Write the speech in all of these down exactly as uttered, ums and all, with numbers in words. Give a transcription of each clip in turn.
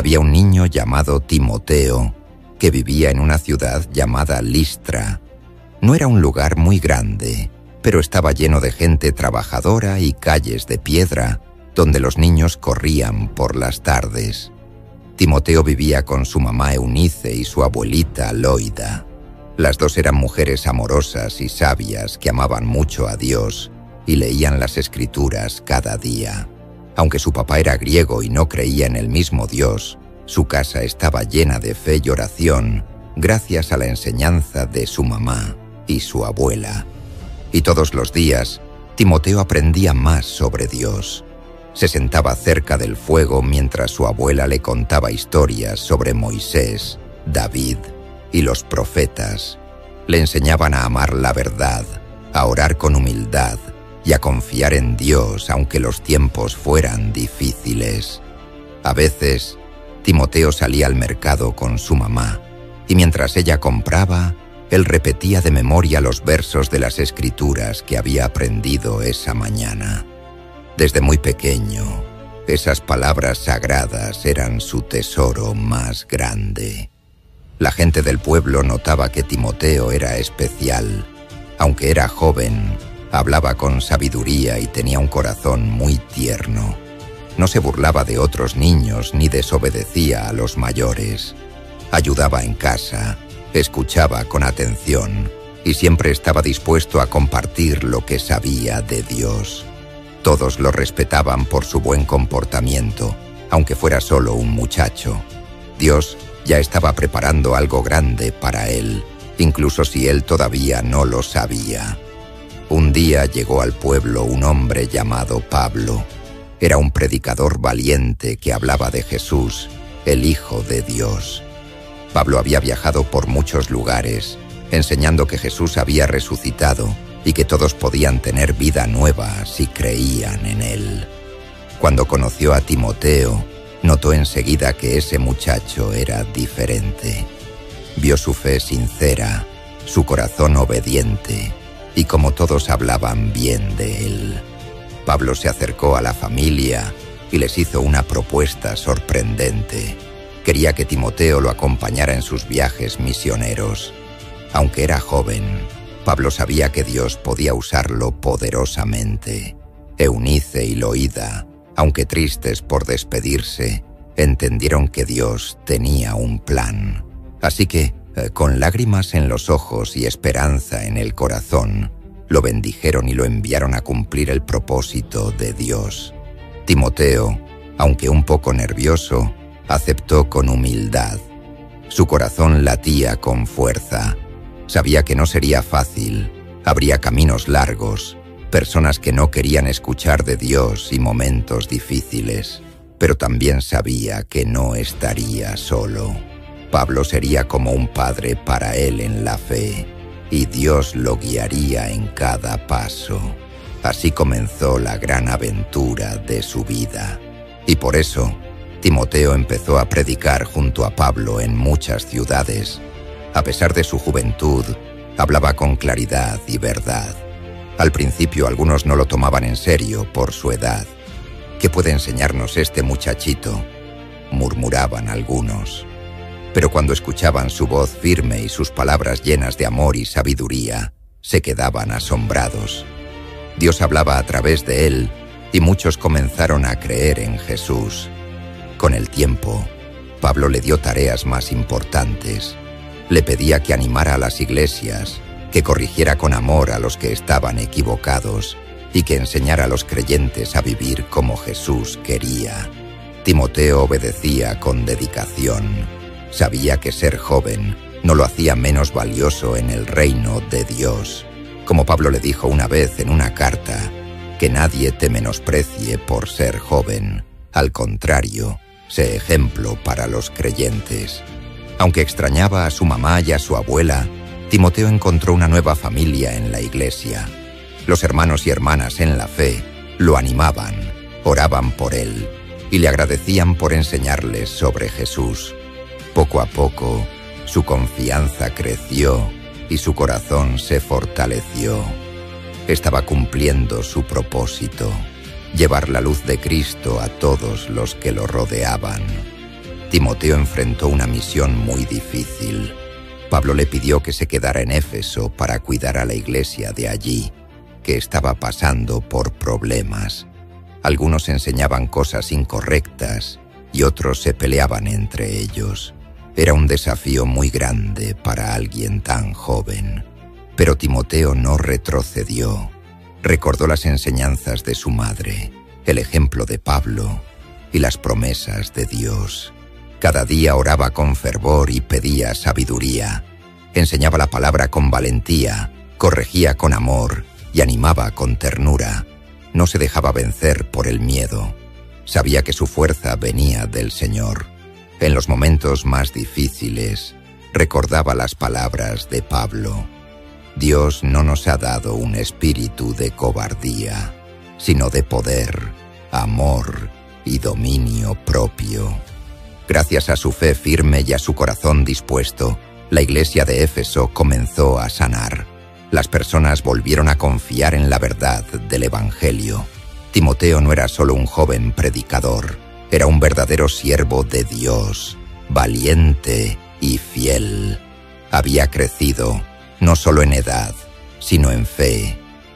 Había un niño llamado Timoteo que vivía en una ciudad llamada Listra. No era un lugar muy grande, pero estaba lleno de gente trabajadora y calles de piedra donde los niños corrían por las tardes. Timoteo vivía con su mamá Eunice y su abuelita Loida. Las dos eran mujeres amorosas y sabias que amaban mucho a Dios y leían las Escrituras cada día. Aunque su papá era griego y no creía en el mismo Dios, su casa estaba llena de fe y oración gracias a la enseñanza de su mamá y su abuela. Y todos los días, Timoteo aprendía más sobre Dios. Se sentaba cerca del fuego mientras su abuela le contaba historias sobre Moisés, David y los profetas. Le enseñaban a amar la verdad, a orar con humildad y a confiar en Dios aunque los tiempos fueran difíciles. A veces, Timoteo salía al mercado con su mamá y mientras ella compraba, él repetía de memoria los versos de las Escrituras que había aprendido esa mañana. Desde muy pequeño, esas palabras sagradas eran su tesoro más grande. La gente del pueblo notaba que Timoteo era especial. Aunque era joven, hablaba con sabiduría y tenía un corazón muy tierno. No se burlaba de otros niños ni desobedecía a los mayores. Ayudaba en casa, escuchaba con atención y siempre estaba dispuesto a compartir lo que sabía de Dios. Todos lo respetaban por su buen comportamiento, aunque fuera solo un muchacho. Dios ya estaba preparando algo grande para él, incluso si él todavía no lo sabía. Un día llegó al pueblo un hombre llamado Pablo. Era un predicador valiente que hablaba de Jesús, el Hijo de Dios. Pablo había viajado por muchos lugares, enseñando que Jesús había resucitado y que todos podían tener vida nueva si creían en él. Cuando conoció a Timoteo, notó enseguida que ese muchacho era diferente. Vio su fe sincera, su corazón obediente, y como todos hablaban bien de él. Pablo se acercó a la familia y les hizo una propuesta sorprendente. Quería que Timoteo lo acompañara en sus viajes misioneros. Aunque era joven, Pablo sabía que Dios podía usarlo poderosamente. Eunice y Loida, aunque tristes por despedirse, entendieron que Dios tenía un plan. Así que, con lágrimas en los ojos y esperanza en el corazón, lo bendijeron y lo enviaron a cumplir el propósito de Dios. Timoteo, aunque un poco nervioso, aceptó con humildad. Su corazón latía con fuerza. Sabía que no sería fácil, habría caminos largos, personas que no querían escuchar de Dios y momentos difíciles, pero también sabía que no estaría solo. Pablo sería como un padre para él en la fe, y Dios lo guiaría en cada paso. Así comenzó la gran aventura de su vida. Y por eso, Timoteo empezó a predicar junto a Pablo en muchas ciudades. A pesar de su juventud, hablaba con claridad y verdad. Al principio algunos no lo tomaban en serio por su edad. ¿Qué puede enseñarnos este muchachito?, murmuraban algunos. Pero cuando escuchaban su voz firme y sus palabras llenas de amor y sabiduría, se quedaban asombrados. Dios hablaba a través de él y muchos comenzaron a creer en Jesús. Con el tiempo, Pablo le dio tareas más importantes. Le pedía que animara a las iglesias, que corrigiera con amor a los que estaban equivocados y que enseñara a los creyentes a vivir como Jesús quería. Timoteo obedecía con dedicación. Sabía que ser joven no lo hacía menos valioso en el reino de Dios. Como Pablo le dijo una vez en una carta, que nadie te menosprecie por ser joven. Al contrario, sé ejemplo para los creyentes. Aunque extrañaba a su mamá y a su abuela, Timoteo encontró una nueva familia en la iglesia. Los hermanos y hermanas en la fe lo animaban, oraban por él y le agradecían por enseñarles sobre Jesús. Poco a poco, su confianza creció y su corazón se fortaleció. Estaba cumpliendo su propósito, llevar la luz de Cristo a todos los que lo rodeaban. Timoteo enfrentó una misión muy difícil. Pablo le pidió que se quedara en Éfeso para cuidar a la iglesia de allí, que estaba pasando por problemas. Algunos enseñaban cosas incorrectas y otros se peleaban entre ellos. Era un desafío muy grande para alguien tan joven. Pero Timoteo no retrocedió. Recordó las enseñanzas de su madre, el ejemplo de Pablo y las promesas de Dios. Cada día oraba con fervor y pedía sabiduría. Enseñaba la palabra con valentía, corregía con amor y animaba con ternura. No se dejaba vencer por el miedo. Sabía que su fuerza venía del Señor. En los momentos más difíciles, recordaba las palabras de Pablo. Dios no nos ha dado un espíritu de cobardía, sino de poder, amor y dominio propio. Gracias a su fe firme y a su corazón dispuesto, la iglesia de Éfeso comenzó a sanar. Las personas volvieron a confiar en la verdad del Evangelio. Timoteo no era solo un joven predicador, era un verdadero siervo de Dios, valiente y fiel. Había crecido, no solo en edad, sino en fe,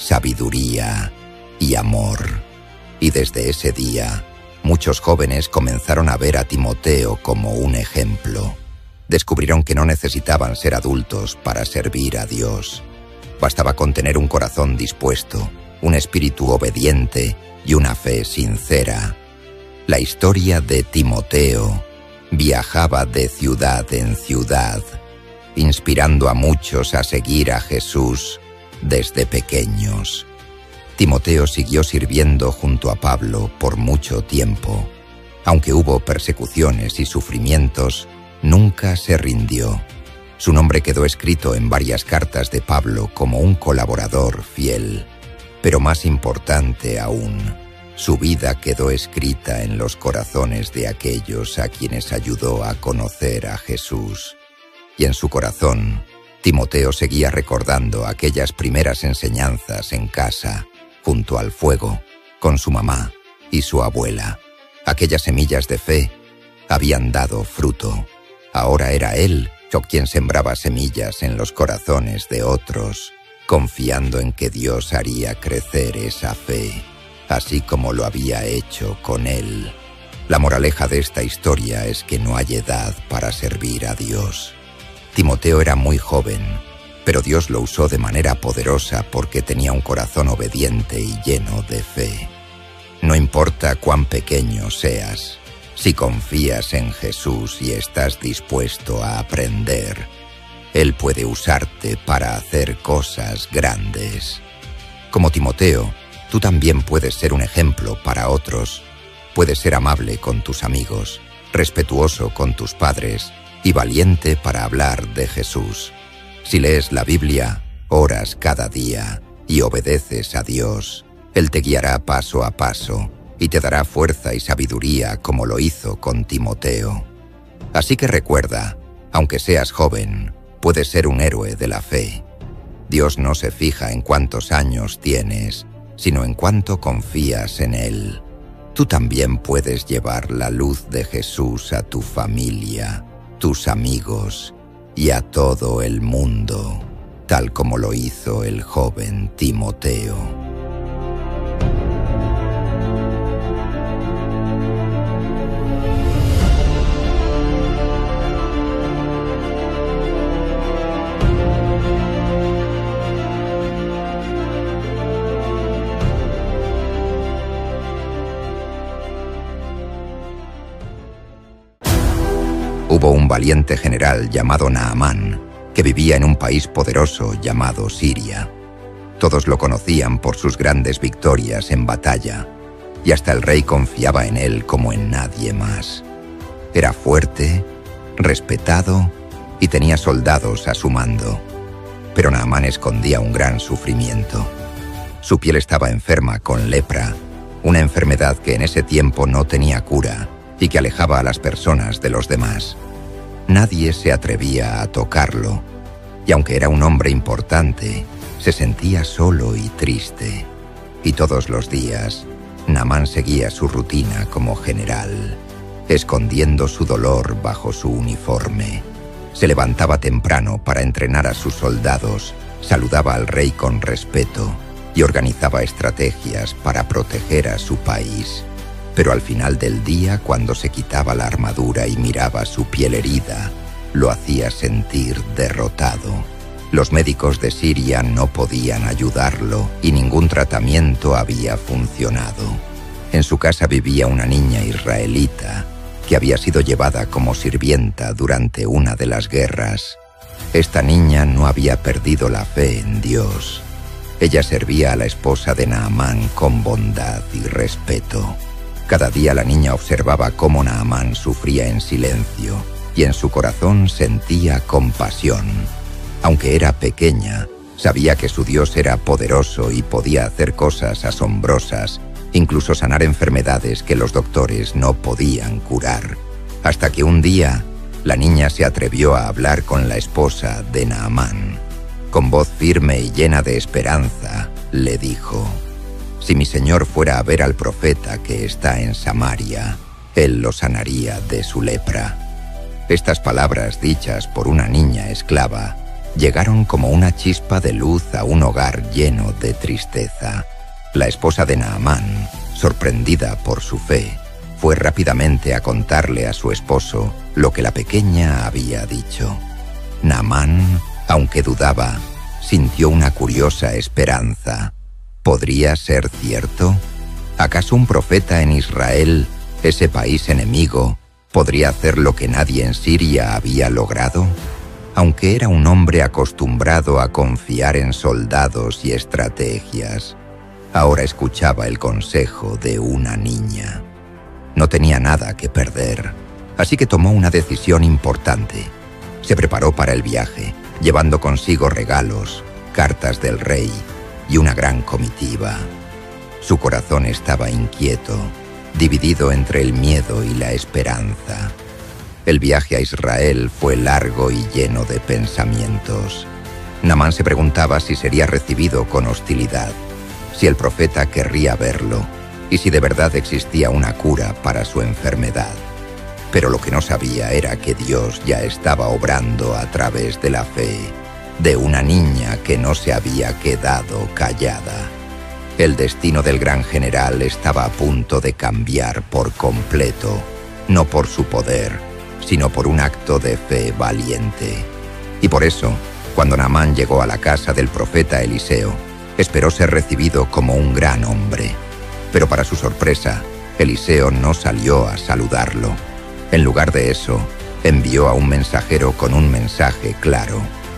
sabiduría y amor. Y desde ese día, muchos jóvenes comenzaron a ver a Timoteo como un ejemplo. Descubrieron que no necesitaban ser adultos para servir a Dios. Bastaba con tener un corazón dispuesto, un espíritu obediente y una fe sincera. La historia de Timoteo viajaba de ciudad en ciudad, inspirando a muchos a seguir a Jesús desde pequeños. Timoteo siguió sirviendo junto a Pablo por mucho tiempo. Aunque hubo persecuciones y sufrimientos, nunca se rindió. Su nombre quedó escrito en varias cartas de Pablo como un colaborador fiel. Pero más importante aún, su vida quedó escrita en los corazones de aquellos a quienes ayudó a conocer a Jesús. Y en su corazón, Timoteo seguía recordando aquellas primeras enseñanzas en casa, junto al fuego, con su mamá y su abuela. Aquellas semillas de fe habían dado fruto. Ahora era él quien sembraba semillas en los corazones de otros, confiando en que Dios haría crecer esa fe, así como lo había hecho con él. La moraleja de esta historia es que no hay edad para servir a Dios. Timoteo era muy joven, pero Dios lo usó de manera poderosa porque tenía un corazón obediente y lleno de fe. No importa cuán pequeño seas, si confías en Jesús y estás dispuesto a aprender, Él puede usarte para hacer cosas grandes. Como Timoteo, tú también puedes ser un ejemplo para otros. Puedes ser amable con tus amigos, respetuoso con tus padres y valiente para hablar de Jesús. Si lees la Biblia, oras cada día y obedeces a Dios, Él te guiará paso a paso y te dará fuerza y sabiduría como lo hizo con Timoteo. Así que recuerda, aunque seas joven, puedes ser un héroe de la fe. Dios no se fija en cuántos años tienes, sino en cuánto confías en Él. Tú también puedes llevar la luz de Jesús a tu familia, tus amigos y a todo el mundo, tal como lo hizo el joven Timoteo. Hubo un valiente general llamado Naamán, que vivía en un país poderoso llamado Siria. Todos lo conocían por sus grandes victorias en batalla, y hasta el rey confiaba en él como en nadie más. Era fuerte, respetado y tenía soldados a su mando. Pero Naamán escondía un gran sufrimiento. Su piel estaba enferma con lepra, una enfermedad que en ese tiempo no tenía cura y que alejaba a las personas de los demás. Nadie se atrevía a tocarlo, y aunque era un hombre importante, se sentía solo y triste. Y todos los días, Naamán seguía su rutina como general. escondiendo su dolor bajo su uniforme. Se levantaba temprano para entrenar a sus soldados, saludaba al rey con respeto y organizaba estrategias para proteger a su país. Pero al final del día, cuando se quitaba la armadura y miraba su piel herida, lo hacía sentir derrotado. Los médicos de Siria no podían ayudarlo y ningún tratamiento había funcionado. En su casa vivía una niña israelita que había sido llevada como sirvienta durante una de las guerras. Esta niña no había perdido la fe en Dios. Ella servía a la esposa de Naamán con bondad y respeto. Cada día la niña observaba cómo Naamán sufría en silencio y en su corazón sentía compasión. Aunque era pequeña, sabía que su Dios era poderoso y podía hacer cosas asombrosas, incluso sanar enfermedades que los doctores no podían curar. Hasta que un día, la niña se atrevió a hablar con la esposa de Naamán. Con voz firme y llena de esperanza, le dijo: «Si mi señor fuera a ver al profeta que está en Samaria, él lo sanaría de su lepra». Estas palabras dichas por una niña esclava llegaron como una chispa de luz a un hogar lleno de tristeza. La esposa de Naamán, sorprendida por su fe, fue rápidamente a contarle a su esposo lo que la pequeña había dicho. Naamán, aunque dudaba, sintió una curiosa esperanza. ¿Podría ser cierto? ¿Acaso un profeta en Israel, ese país enemigo, podría hacer lo que nadie en Siria había logrado? Aunque era un hombre acostumbrado a confiar en soldados y estrategias, ahora escuchaba el consejo de una niña. No tenía nada que perder, así que tomó una decisión importante. Se preparó para el viaje, llevando consigo regalos, cartas del rey y una gran comitiva. Su corazón estaba inquieto, dividido entre el miedo y la esperanza. El viaje a Israel fue largo y lleno de pensamientos. Naamán se preguntaba si sería recibido con hostilidad, si el profeta querría verlo y si de verdad existía una cura para su enfermedad. Pero lo que no sabía era que Dios ya estaba obrando a través de la fe de una niña que no se había quedado callada. El destino del gran general estaba a punto de cambiar por completo, no por su poder, sino por un acto de fe valiente. Y por eso, cuando Naamán llegó a la casa del profeta Eliseo, esperó ser recibido como un gran hombre. Pero para su sorpresa, Eliseo no salió a saludarlo. En lugar de eso, envió a un mensajero con un mensaje claro: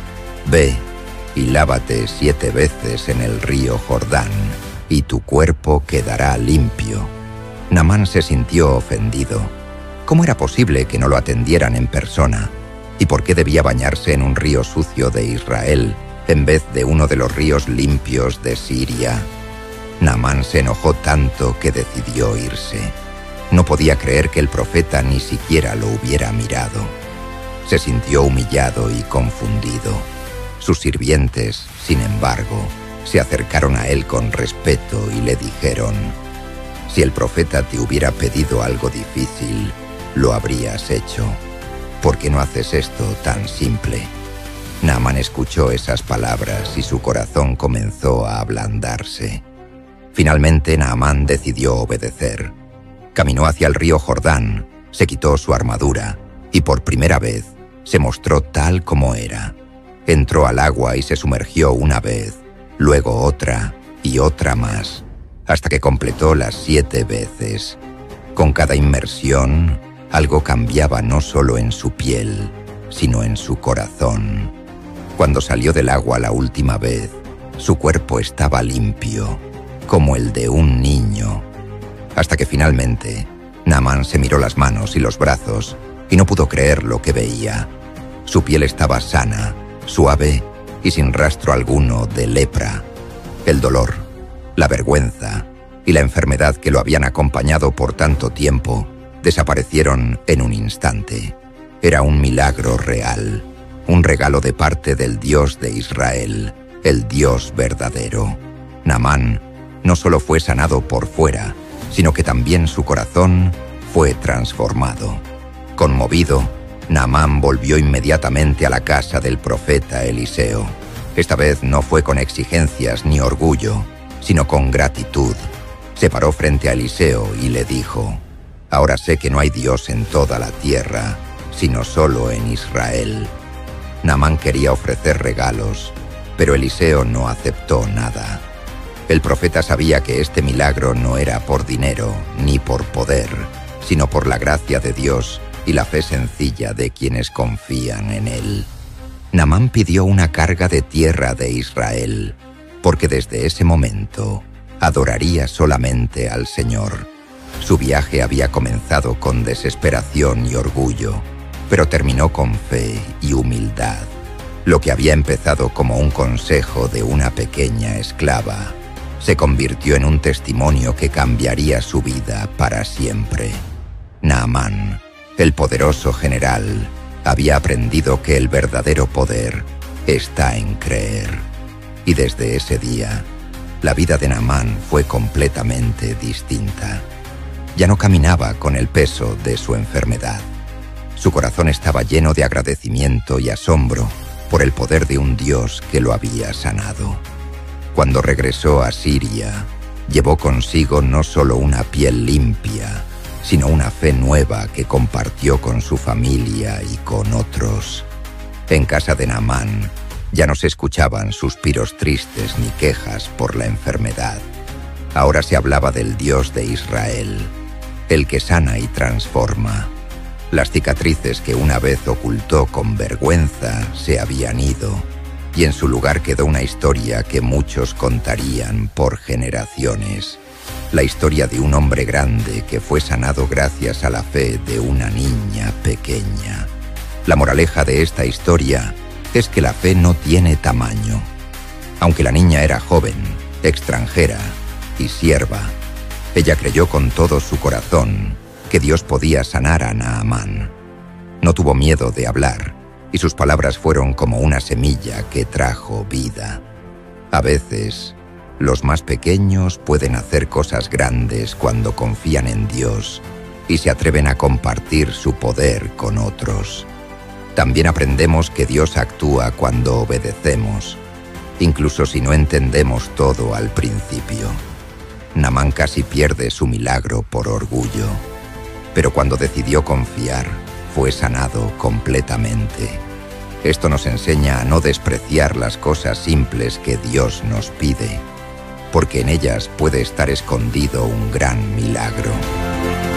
«Ve y lávate siete veces en el río Jordán, y tu cuerpo quedará limpio». Naamán se sintió ofendido. ¿Cómo era posible que no lo atendieran en persona? ¿Y por qué debía bañarse en un río sucio de Israel en vez de uno de los ríos limpios de Siria? Naamán se enojó tanto que decidió irse. No podía creer que el profeta ni siquiera lo hubiera mirado. Se sintió humillado y confundido. Sus sirvientes, sin embargo, se acercaron a él con respeto y le dijeron: «Si el profeta te hubiera pedido algo difícil, lo habrías hecho. ¿Por qué no haces esto tan simple?». Naamán escuchó esas palabras y su corazón comenzó a ablandarse. Finalmente Naamán decidió obedecer. Caminó hacia el río Jordán, se quitó su armadura y por primera vez se mostró tal como era. Entró al agua y se sumergió una vez, luego otra y otra más, hasta que completó las siete veces. Con cada inmersión, algo cambiaba no solo en su piel, sino en su corazón. Cuando salió del agua la última vez, su cuerpo estaba limpio, como el de un niño. Hasta que finalmente, Naamán se miró las manos y los brazos y no pudo creer lo que veía. Su piel estaba sana, suave y sin rastro alguno de lepra. El dolor, la vergüenza y la enfermedad que lo habían acompañado por tanto tiempo desaparecieron en un instante. Era un milagro real, un regalo de parte del Dios de Israel, el Dios verdadero. Naamán no solo fue sanado por fuera, sino que también su corazón fue transformado. Conmovido, Naamán volvió inmediatamente a la casa del profeta Eliseo. Esta vez no fue con exigencias ni orgullo, sino con gratitud. Se paró frente a Eliseo y le dijo: «Ahora sé que no hay Dios en toda la tierra, sino solo en Israel». Naamán quería ofrecer regalos, pero Eliseo no aceptó nada. El profeta sabía que este milagro no era por dinero ni por poder, sino por la gracia de Dios y la fe sencilla de quienes confían en él. Naamán pidió una carga de tierra de Israel, porque desde ese momento adoraría solamente al Señor. Su viaje había comenzado con desesperación y orgullo, pero terminó con fe y humildad. Lo que había empezado como un consejo de una pequeña esclava se convirtió en un testimonio que cambiaría su vida para siempre. Naamán, el poderoso general, había aprendido que el verdadero poder está en creer. Y desde ese día, la vida de Naamán fue completamente distinta. Ya no caminaba con el peso de su enfermedad. Su corazón estaba lleno de agradecimiento y asombro por el poder de un Dios que lo había sanado. Cuando regresó a Siria, llevó consigo no solo una piel limpia, sino una fe nueva que compartió con su familia y con otros. En casa de Naamán ya no se escuchaban suspiros tristes ni quejas por la enfermedad. Ahora se hablaba del Dios de Israel, el que sana y transforma. Las cicatrices que una vez ocultó con vergüenza se habían ido, y en su lugar quedó una historia que muchos contarían por generaciones. La historia de un hombre grande que fue sanado gracias a la fe de una niña pequeña. La moraleja de esta historia es que la fe no tiene tamaño. Aunque la niña era joven, extranjera y sierva, ella creyó con todo su corazón que Dios podía sanar a Naamán. No tuvo miedo de hablar, y sus palabras fueron como una semilla que trajo vida. A veces, los más pequeños pueden hacer cosas grandes cuando confían en Dios y se atreven a compartir su poder con otros. También aprendemos que Dios actúa cuando obedecemos, incluso si no entendemos todo al principio. Naamán casi pierde su milagro por orgullo, pero cuando decidió confiar, fue sanado completamente. Esto nos enseña a no despreciar las cosas simples que Dios nos pide, porque en ellas puede estar escondido un gran milagro.